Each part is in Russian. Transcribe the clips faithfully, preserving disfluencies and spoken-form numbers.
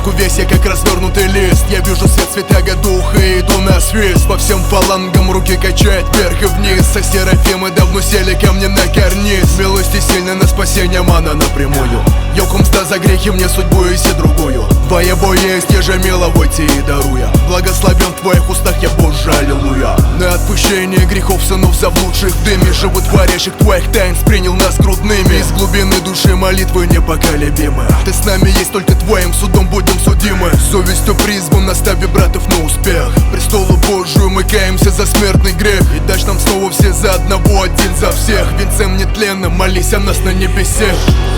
потихоньку весь я как развернутый лист. Я вижу свет, святаго духа и иду на свист. По всем фалангам руки качает вверх и вниз. Со серафимы давно сели ко мне на карниз. Милости сильной на спасение мана напрямую. Йоку мста за грехи мне судьбу и все другую. Твоего есть, я же миловойте и даруя. Благословен в твоих устах я, Боже, аллилуйя. На отпущение грехов сынов заблудших в дыме животворящих твоих тайн принял нас грудными. Из глубины души молитвы непоколебимы. Ты с нами есть, только твоим судом будем судимы. Совестью призван, настави братов на успех. Престолу Божию мы каемся за смертный грех. И дашь нам снова все за одного, один за всех. Венцем нетленным молись о нас на небесе.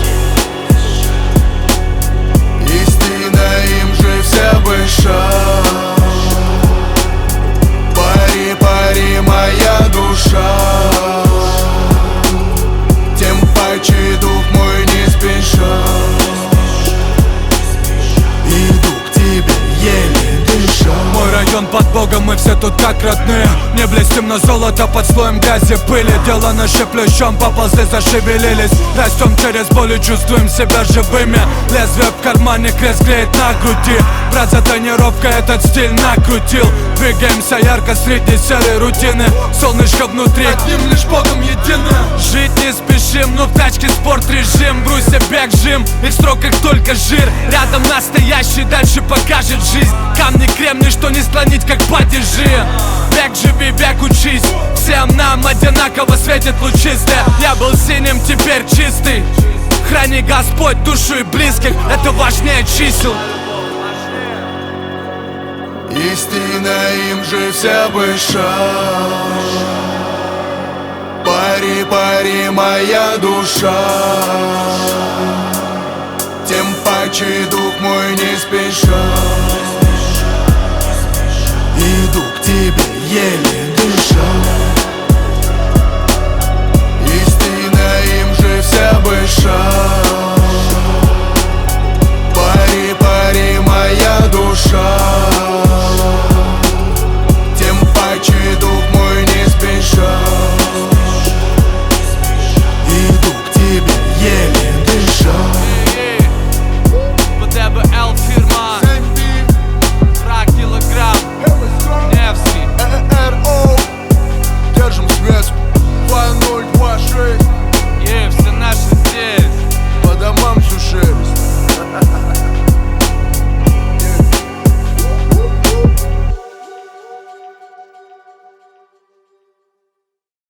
Истина им же вся выша. Пари, пари, моя душа. Тем паче дух мой не спеша. Иду к тебе, еле дыша. Мой район под Богом, мы все тут как родные. Не блестим на золото под слоем грязи, пыли. Дело наши плющом, поползли, зашевелились. Растем через боль и чувствуем себя живыми. Лезвие в кармане, крест греет на груди. Брат за тренировкой этот стиль накрутил. Двигаемся ярко среди серой рутины. Солнышко внутри, одним лишь Богом единым. Жить не спешим, но в тачке спорт режим. Бруйся, бег, жим, и в строках только жир. Рядом настоящий, дальше покажет жизнь. Камни кремний, что не склонить, как падежи. Век живи, век учись. Всем нам одинаково светит лучистая. Я был синим, теперь чистый. Храни Господь душу и близких, это важнее чисел. Истина им же вся выша. Пари, пари, моя душа. Тем паче дух мой не спеша.